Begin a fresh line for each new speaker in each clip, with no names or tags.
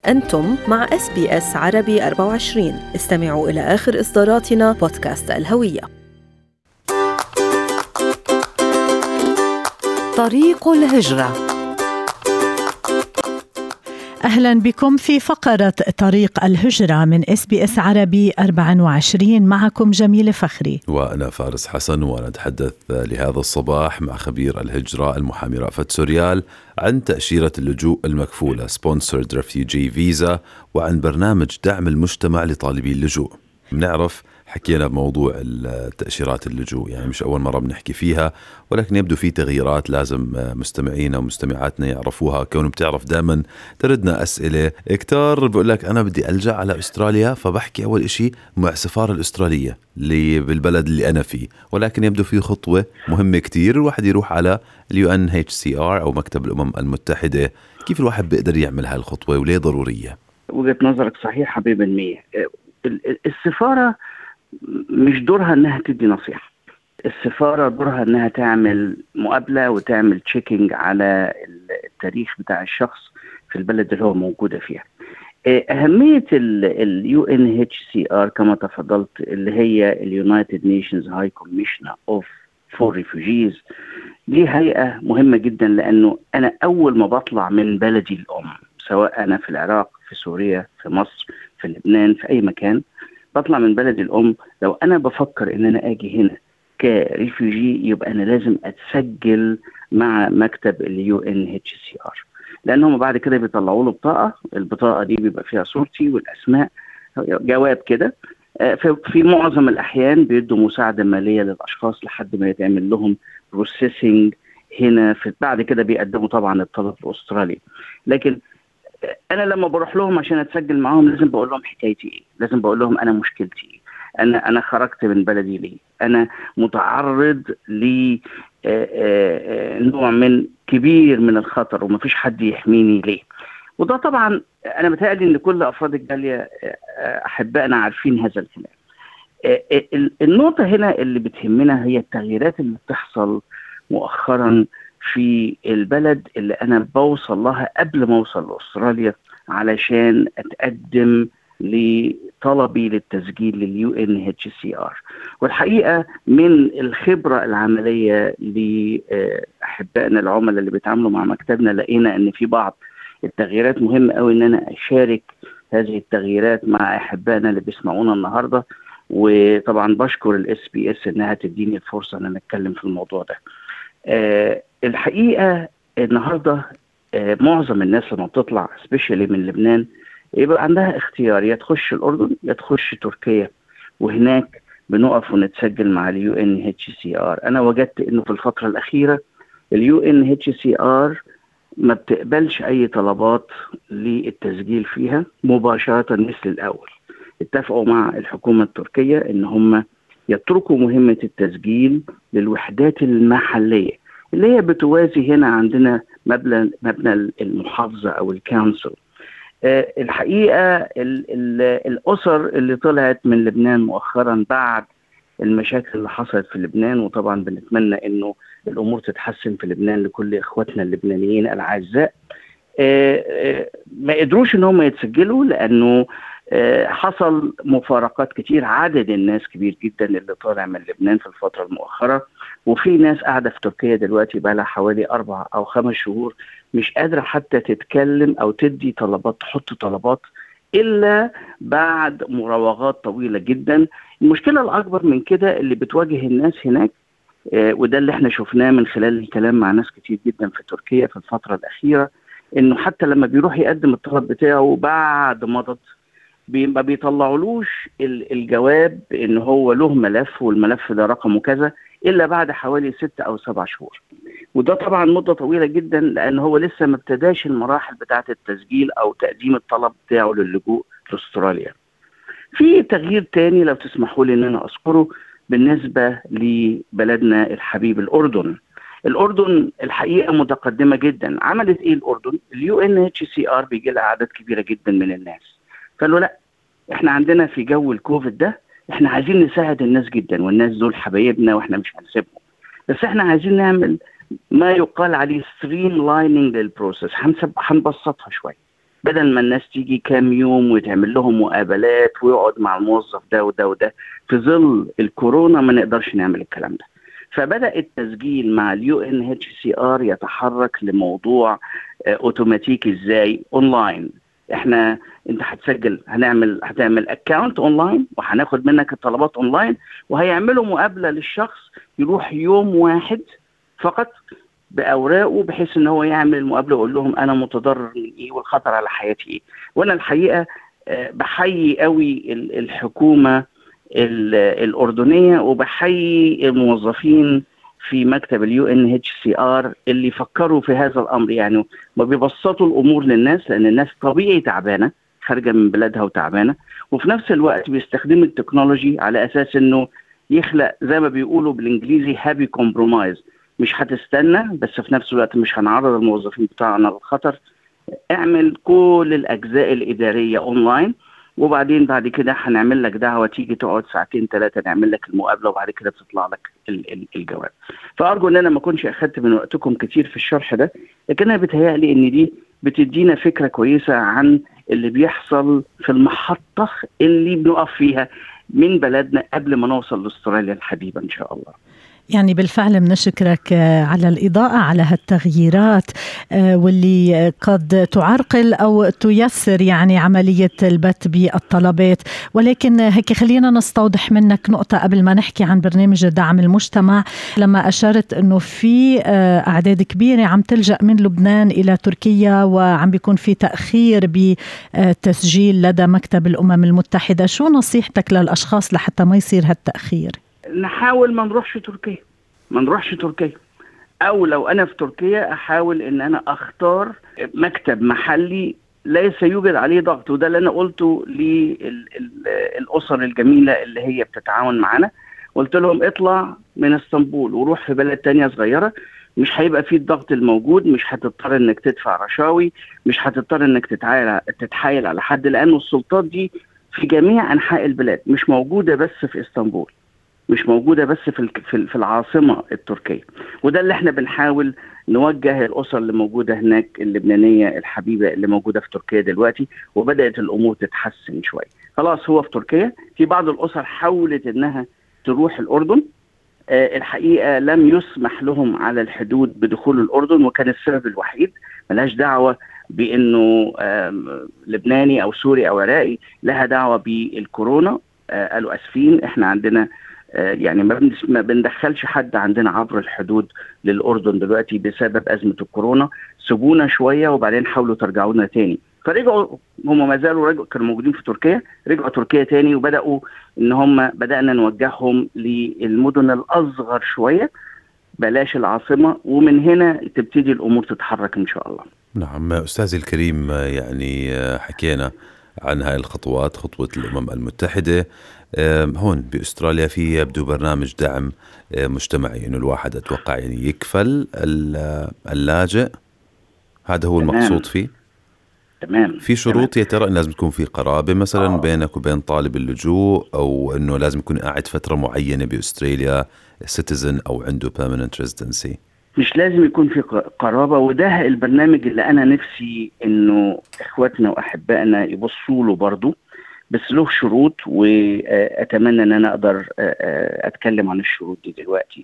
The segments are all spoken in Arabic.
أنتم مع SBS عربي 24. استمعوا إلى آخر إصداراتنا بودكاست الهوية. طريق الهجرة.
أهلا بكم في فقرة طريق الهجرة من SBS عربي 24. معكم جميلة فخري
وأنا فارس حسن، ونتحدث لهذا الصباح مع خبير الهجرة المحامي رأفت سوريال عن تأشيرة اللجوء المكفولة Sponsored Refugee Visa، وعن برنامج دعم المجتمع لطالبي اللجوء. بنعرف حكينا بموضوع التأشيرات اللجوء، يعني مش أول مرة بنحكي فيها، ولكن يبدو في تغييرات لازم مستمعينا ومستمعاتنا يعرفوها، كونهم بتعرف دائما تردنا أسئلة كتار بقول لك أنا بدي ألجأ على أستراليا، فبحكي أول إشي مع السفارة الأسترالية اللي بالبلد اللي أنا فيه، ولكن يبدو في خطوة مهمة كتير، الواحد يروح على UNHCR أو مكتب الأمم المتحدة. كيف الواحد بيقدر يعمل هالخطوة وليه ضرورية؟
وجهة نظرك صحيحة ب100%. السفارة مش دورها انها تدي نصيحة، السفارة دورها انها تعمل مقابلة وتعمل تشيكينج على التاريخ بتاع الشخص في البلد اللي هو موجودة فيها. أهمية ال UNHCR كما تفضلت، اللي هي ال United Nations High Commissioner for Refugees، دي هيئة مهمة جدا، لأنه أنا أول ما بطلع من بلدي الأم، سواء أنا في العراق، في سوريا، في مصر، في لبنان، في أي مكان، بطلع من بلدي الأم. لو أنا بفكر إن أنا أجي هنا كريفيوجي، يبقى أنا لازم أتسجل مع مكتب ال UNHCR، لأنهم بعد كده بيطلعوا له بطاقة. البطاقة دي بيبقى فيها صورتي والأسماء، جواب كده. في معظم الأحيان بيدوا مساعدة مالية للأشخاص لحد ما يتعمل لهم بروسيسنج هنا، بعد كده بيقدموا طبعا الطلب في أستراليا. لكن أنا لما بروح لهم عشان أتسجل معهم لازم بقول لهم حكايتي إيه، لازم بقول لهم أنا مشكلتي إيه، أنا خرجت من بلدي ليه، أنا متعرض لنوع من كبير من الخطر ومفيش حد يحميني ليه. وده طبعا أنا متهيألي إن كل أفراد الجالية أحبائنا عارفين هذا الكلام. النقطة هنا اللي بتهمنا هي التغييرات اللي بتحصل مؤخرا في البلد اللي أنا بوصل لها قبل ما أوصل لأستراليا علشان أتقدم لطلبي للتسجيل للUNHCR. والحقيقة من الخبرة العملية لأحبائنا العملاء اللي بيتعاملوا مع مكتبنا، لقينا أن في بعض التغييرات مهمة قوي أن أنا أشارك هذه التغييرات مع أحبائنا اللي بيسمعونا النهاردة. وطبعا بشكر الSBS أنها تديني الفرصة أن أتكلم في الموضوع ده. الحقيقة النهاردة معظم الناس لما بتطلع سبيشالي من لبنان يبقى عندها اختيار، يا تخش الأردن يا تخش تركيا، وهناك بنقف ونتسجل مع ال UNHCR. أنا وجدت إنه في الفترة الأخيرة ال UNHCR ما بتقبلش أي طلبات للتسجيل فيها مباشرة مثل الأول. اتفقوا مع الحكومة التركية إن هم يتركوا مهمة التسجيل للوحدات المحلية اللي هي بتوازي هنا عندنا مبنى المحافظة أو الكونسل. الحقيقة الأسر اللي طلعت من لبنان مؤخرا بعد المشاكل اللي حصلت في لبنان، وطبعا بنتمنى إنه الأمور تتحسن في لبنان لكل إخواتنا اللبنانيين الأعزاء، ما قدروش إنهم يتسجلوا لأنه حصل مفارقات كتير. عدد الناس كبير جدا اللي طالع من لبنان في الفترة المؤخرة، وفي ناس قاعدة في تركيا دلوقتي بقى لها حوالي 4 أو 5 شهور مش قادرة حتى تتكلم أو تدي طلبات، تحط طلبات إلا بعد مراوغات طويلة جدا. المشكلة الأكبر من كده اللي بتواجه الناس هناك، وده اللي احنا شفناه من خلال الكلام مع ناس كتير جدا في تركيا في الفترة الأخيرة، إنه حتى لما بيروح يقدم الطلب بتاعه بعد مضت ما بيطلعولوش الجواب إن هو له ملف والملف ده رقمه كذا إلا بعد حوالي 6 أو 7 شهور. وده طبعا مدة طويلة جدا، لأن هو لسه ما ابتداش المراحل بتاعة التسجيل أو تقديم الطلب بتاعه للجوء لأستراليا. في تغيير تاني لو تسمحوا لي إن أنا أذكره بالنسبة لبلدنا الحبيب الأردن. الأردن الحقيقة متقدمة جدا. عملت إيه الأردن؟ ال UNHCR بيجي لها أعداد كبيرة جدا من الناس، قالوا لا، إحنا عندنا في جو الكوفيد ده إحنا عايزين نساعد الناس جدا، والناس دول حبايبنا وإحنا مش هنسيبهم، بس إحنا عايزين نعمل ما يقال عليه streamlining للبروسيس، هنبسطها شوية. بدل ما الناس تيجي كام يوم وتعمل لهم مقابلات ويقعد مع الموظف ده وده وده في ظل الكورونا، ما نقدرش نعمل الكلام ده. فبدأ التسجيل مع UNHCR يتحرك لموضوع اوتوماتيكي. ازاي؟ اونلاين. انت هتسجل، هتعمل اكاونت اونلاين، وهناخد منك الطلبات اونلاين، وهيعملوا مقابلة للشخص يروح يوم واحد فقط بأوراقه، بحيث ان هو يعمل المقابلة ويقول لهم انا متضرر من ايه والخطر على حياتي ايه. وانا الحقيقة بحيي قوي الحكومة الأردنية، وبحيي الموظفين في مكتب UNHCR اللي فكروا في هذا الأمر، يعني ما بيبسطوا الأمور للناس، لأن الناس طبيعي تعبانة خارجة من بلادها وتعبانة، وفي نفس الوقت بيستخدموا التكنولوجي على أساس أنه يخلق زي ما بيقولوا بالإنجليزي هابي كومبرومايز. مش هتستنى، بس في نفس الوقت مش هنعرض الموظفين بتاعنا للخطر. اعمل كل الأجزاء الإدارية أونلاين، وبعدين بعد كده هنعمل لك دعوة تيجي تقعد 2-3 نعمل لك المقابلة، وبعد كده بتطلع لك الجواب. فأرجو ان انا ما كنتش اخدت من وقتكم كتير في الشرح ده، لكن انا بتهيألي ان دي بتدينا فكرة كويسة عن اللي بيحصل في المحطة اللي بنقف فيها من بلدنا قبل ما نوصل لاستراليا الحبيبة ان شاء الله.
يعني بالفعل بنشكرك على الإضاءة على هالتغييرات واللي قد تعرقل أو تيسر يعني عملية البت بالطلبات. ولكن هيك خلينا نستوضح منك نقطة قبل ما نحكي عن برنامج دعم المجتمع. لما أشرت أنه في أعداد كبيرة عم تلجأ من لبنان إلى تركيا وعم بيكون في تأخير بتسجيل لدى مكتب الأمم المتحدة، شو نصيحتك للأشخاص لحتى ما يصير هالتأخير؟
نحاول ما نروحش تركيا، او لو انا في تركيا احاول ان انا اختار مكتب محلي ليس يوجد عليه ضغط. وده اللي انا قلته للاسر الجميلة اللي هي بتتعاون معنا، قلت لهم اطلع من اسطنبول وروح في بلد تانية صغيرة، مش هيبقى فيه الضغط الموجود، مش هتضطر انك تدفع رشاوي، مش هتضطر انك تتحايل على حد، لانه السلطات دي في جميع انحاء البلاد، مش موجودة بس في اسطنبول، مش موجودة بس في العاصمة التركية. وده اللي احنا بنحاول نوجه الأسر اللي موجودة هناك اللبنانية الحبيبة اللي موجودة في تركيا دلوقتي، وبدأت الأمور تتحسن شوية. خلاص هو في تركيا. في بعض الأسر حاولت انها تروح الأردن، الحقيقة لم يسمح لهم على الحدود بدخول الأردن، وكان السبب الوحيد ملهاش دعوة بأنه لبناني أو سوري أو عراقي، لها دعوة بالكورونا. قالوا أسفين، احنا عندنا يعني ما بندخلش حد عندنا عبر الحدود للأردن دلوقتي بسبب أزمة الكورونا، سيبونا شوية وبعدين حاولوا ترجعونا تاني. فرجعوا، هم ما زالوا كانوا موجودين في تركيا، رجعوا تركيا تاني، وبدأوا بدأنا نوجههم للمدن الأصغر شوية، بلاش العاصمة، ومن هنا تبتدي الأمور تتحرك إن شاء الله.
نعم أستاذي الكريم، يعني حكينا عن هاي الخطوات، خطوة الأمم المتحدة. هون بأستراليا في يبدو برنامج دعم مجتمعي، إنه الواحد أتوقع يعني يكفل اللاجئ، هذا هو المقصود فيه.
تمام.
في شروط يا ترى إن لازم تكون في قرابة مثلا بينك وبين طالب اللجوء، أو إنه لازم يكون قاعد فترة معينة بأستراليا citizen أو عنده permanent residency؟
مش لازم يكون في قرابة، وده البرنامج اللي أنا نفسي إنه إخواتنا وأحبائنا يبصوا له برضو، بس له شروط، وأتمنى أن أنا أقدر أتكلم عن الشروط دي دلوقتي.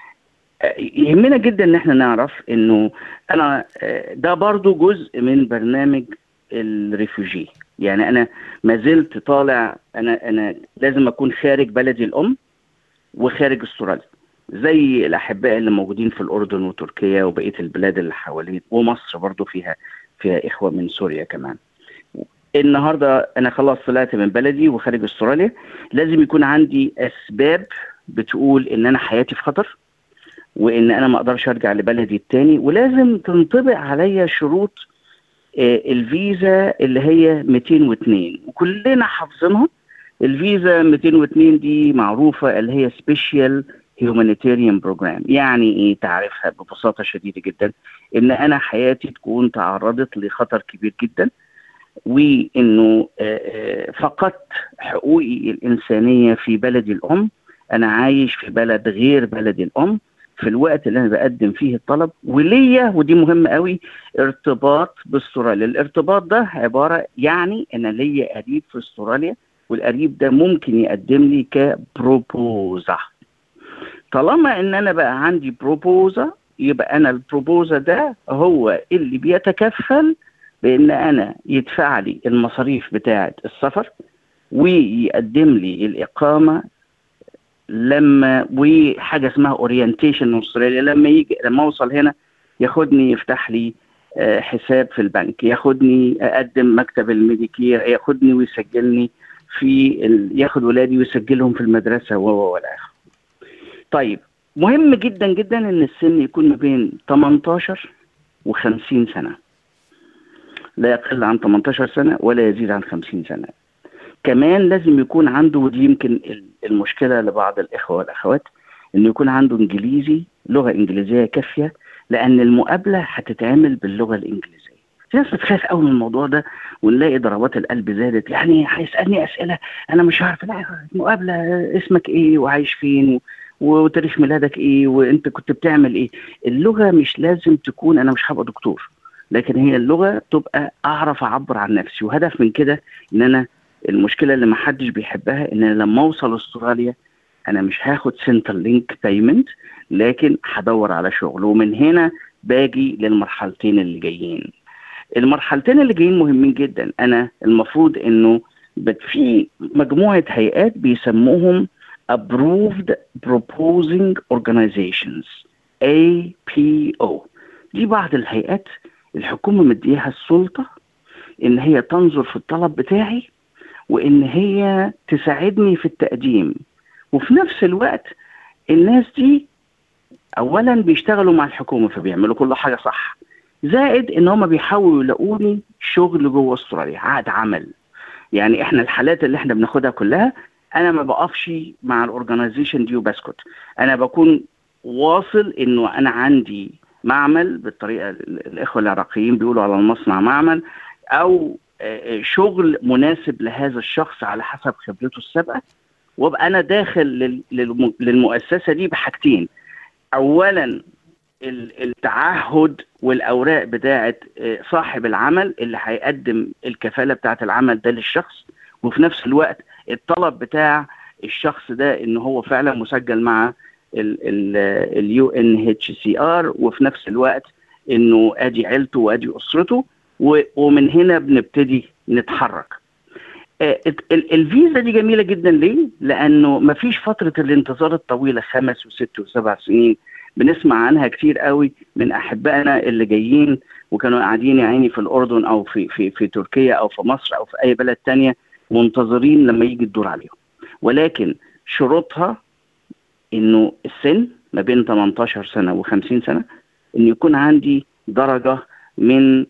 يهمنا جدا أن احنا نعرف أنه ده برضو جزء من برنامج الريفوجي. يعني أنا ما زلت طالع، أنا لازم أكون خارج بلدي الأم وخارج استراليا، زي الأحباء اللي موجودين في الأردن وتركيا وبقية البلاد اللي حوالين، ومصر برضو فيها إخوة من سوريا كمان. النهاردة أنا خلاص طلعت من بلدي وخارج استراليا، لازم يكون عندي أسباب بتقول إن أنا حياتي في خطر، وإن أنا ما أقدرش أرجع لبلدي التاني، ولازم تنطبق عليا شروط الفيزا اللي هي 202 وكلنا حافظينها. الفيزا 202 دي معروفة، اللي هي سبيشال humanitarian program. يعني ايه؟ تعرفها ببساطة شديدة جدا، ان انا حياتي تكون تعرضت لخطر كبير جدا، وانه فقدت حقوقي الانسانية في بلدي الام، انا عايش في بلد غير بلدي الام، في الوقت اللي انا بقدم فيه الطلب، وليا ودي مهمه قوي ارتباط باستراليا. الارتباط ده عباره يعني انا ليا قريب في استراليا، والقريب ده ممكن يقدم لي كبروبوزا. طالما ان انا بقى عندي بروبوزا، يبقى انا البروبوزا ده هو اللي بيتكفل بان انا يدفع لي المصاريف بتاعه السفر ويقدم لي الاقامه لما وحاجه اسمها اورينتيشن استراليا. لما اوصل هنا ياخدني يفتح لي حساب في البنك، ياخدني اقدم مكتب الميديكير، ياخدني ويسجلني ياخد ولادي ويسجلهم في المدرسه ولا اخره. طيب مهم جدا جدا ان السن يكون ما بين 18 و50 سنه، لا يقل عن 18 سنه ولا يزيد عن 50 سنه. كمان لازم يكون عنده، ودي يمكن المشكله لبعض الاخوه والاخوات، انه يكون عنده انجليزي، لغه انجليزيه كافيه، لان المقابله هتتعمل باللغه الانجليزيه. في ناس بتخاف قوي من الموضوع ده، ونلاقي ضربات القلب زادت، يعني هيسالني اسئله انا مش عارف. لا، المقابله اسمك ايه وعايش فين وتاريخ ميلادك ايه وانت كنت بتعمل ايه. اللغه مش لازم تكون، انا مش هبقى دكتور، لكن هي اللغه تبقى اعرف اعبر عن نفسي. وهدف من كده ان انا، المشكله اللي ما حدش بيحبها ان أنا لما اوصل استراليا انا مش هاخد سنترال لينك بايمنت، لكن هدور على شغل. ومن هنا باجي للمرحلتين اللي جايين. المرحلتين اللي جايين مهمين جدا. انا المفروض انه في مجموعه هيئات بيسموهم Approved Proposing Organizations APO. دي بعض الهيئات الحكومة مديها السلطة ان هي تنظر في الطلب بتاعي وان هي تساعدني في التقديم. وفي نفس الوقت الناس دي اولا بيشتغلوا مع الحكومة فبيعملوا كل حاجة صح، زائد ان هم بيحاولوا يلاقوني شغل جوه استراليا، عقد عمل. يعني احنا الحالات اللي احنا بناخدها كلها انا ما بقفش مع الاورجنايزيشن دي وبسكت، انا بكون واصل انه انا عندي معمل، بالطريقه الاخوه العراقيين بيقولوا على المصنع معمل، او شغل مناسب لهذا الشخص على حسب خبرته السابقه، وابقى انا داخل للمؤسسه دي بحاجتين. اولا التعهد والاوراق بتاعه صاحب العمل اللي هيقدم الكفاله بتاعه العمل ده للشخص، وفي نفس الوقت الطلب بتاع الشخص ده ان هو فعلا مسجل مع UNHCR، وفي نفس الوقت انه ادي عيلته وادي اسرته، ومن هنا بنبتدي نتحرك. الفيزا دي جميلة جدا. ليه؟ لانه مفيش فترة الانتظار الطويلة 5 و6 و7 سنين بنسمع عنها كتير قوي من احبائنا اللي جايين وكانوا قاعدين يا عيني في الاردن او في تركيا او في مصر او في اي بلد تانية منتظرين لما يجي الدور عليهم. ولكن شروطها انه السن ما بين 18 سنة و50 سنة، ان يكون عندي درجة من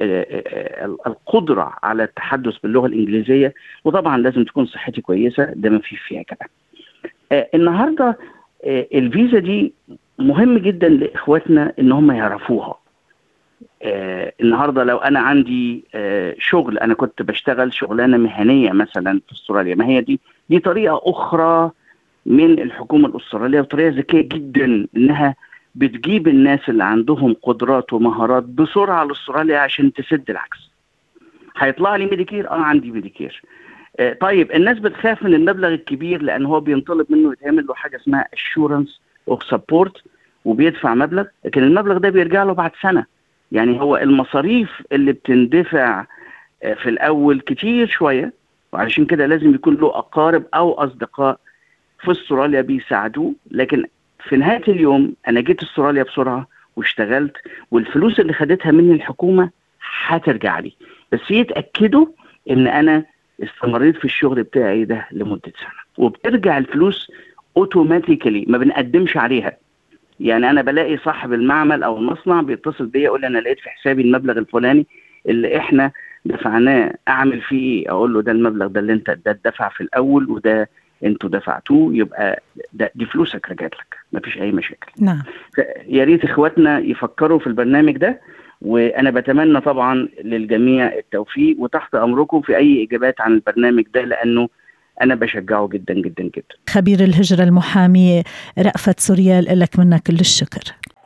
القدرة على التحدث باللغة الإنجليزية، وطبعا لازم تكون صحتي كويسة، ده ما فيش فيها كلام. النهاردة الفيزا دي مهم جدا لإخواتنا إن هم يعرفوها. النهاردة لو أنا عندي شغل، أنا كنت بشتغل شغلانة مهنية مثلا في استراليا، ما هي دي طريقة أخرى من الحكومة الأسترالية، وطريقة ذكية جدا إنها بتجيب الناس اللي عندهم قدرات ومهارات بسرعة لأستراليا عشان تسد العكس. هيطلع لي ميديكير، عندي ميديكير. طيب الناس بتخاف من المبلغ الكبير لأن هو بينطلب منه يتعمل له حاجة اسمها assurance of support، وبيدفع مبلغ، لكن المبلغ ده بيرجع له بعد سنة. يعني هو المصاريف اللي بتندفع في الأول كتير شوية، وعشان كده لازم يكون له أقارب أو أصدقاء في استراليا بيساعدوه. لكن في نهاية اليوم أنا جيت استراليا بسرعة واشتغلت، والفلوس اللي خدتها مني الحكومة هترجع لي، بس يتأكدوا إن أنا استمريت في الشغل بتاعي ده لمدة سنة، وبترجع الفلوس اوتوماتيكالي، ما بنقدمش عليها. يعني أنا بلاقي صاحب المعمل أو المصنع بيتصل بيا يقول لي أنا لقيت في حسابي المبلغ الفلاني اللي إحنا دفعناه، أعمل فيه إيه؟ أقول له ده المبلغ ده اللي أنت ده دفع في الأول وده انتوا دفعتوه، يبقى دي فلوسك رجعت لك، مفيش اي مشاكل.
نعم.
يا ريت اخواتنا يفكروا في البرنامج ده، وانا بتمنى طبعا للجميع التوفيق، وتحت امركم في اي اجابات عن البرنامج ده، لانه أنا بشجعه جدا جدا جدا.
خبير الهجرة المحامي رأفت سوريال، لك منا كل الشكر.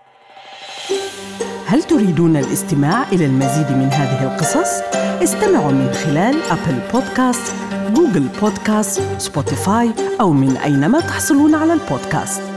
هل تريدون الاستماع إلى المزيد من هذه القصص؟ استمعوا من خلال أبل بودكاست، جوجل بودكاست، سبوتيفاي أو من أينما تحصلون على البودكاست.